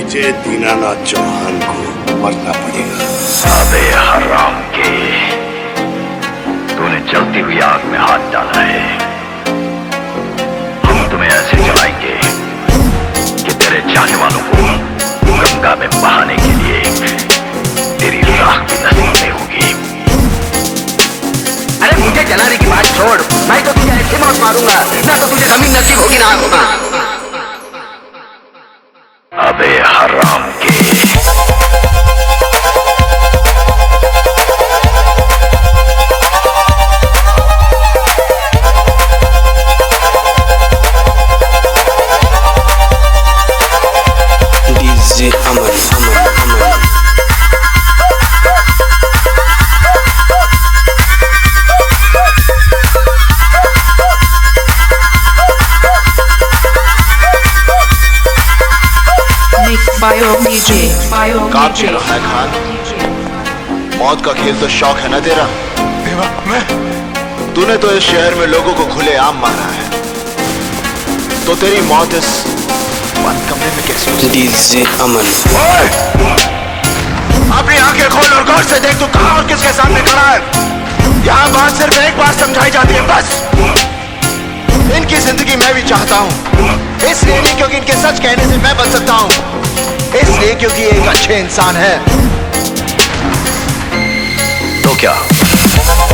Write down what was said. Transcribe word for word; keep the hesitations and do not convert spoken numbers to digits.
विजय दीनानाथ चौहान को मरना पड़ेगा। अबे हराम के, तूने जलती हुई आग में हाथ डाला है। हम तुम्हें ऐसे जलाएंगे कि तेरे चाहने वालों को गंगा में बहाने के लिए तेरी राख भी नसीब नहीं होगी। अरे मुझे जलाने की बात छोड़, मैं तो तुझे ऐसे मौत मारूंगा ना तो तुझे जमीन नसीब होगी ना होगा। अबे हराम के, DJ Aman Aman Aman Bio D J, Bio काब D चल J. रहा है खान? मौत का खेल तो शौक है ना तेरा? देवा, मैं तूने तो इस शहर में लोगों को खुलेआम मारा है, तो तेरी मौत इस बंद कमरे में कैसे हो सकती है? डीजे अमन ओए! अपनी आंखें खोल और गौर से देख, तू कहां और किसके सामने खड़ा है। यहाँ बात सिर्फ एक बार समझाई जाती है, बस। इनकी जिंदगी मैं भी चाहता हूँ, इसलिए नहीं क्योंकि इनके सच कहने से मैं बच सकता हूँ, इसलिए क्योंकि ये एक अच्छे इंसान है। तो क्या